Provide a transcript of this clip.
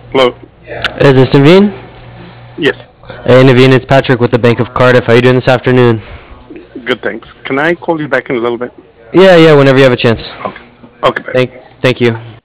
Hello. Is this Naveen? Yes. Hey Naveen, it's Patrick with the Bank of Cardiff. How you doing this afternoon? Good. Thanks. Can I call you back in a little bit? Yeah, whenever you have a chance. Okay. Okay. Bye. Thank you.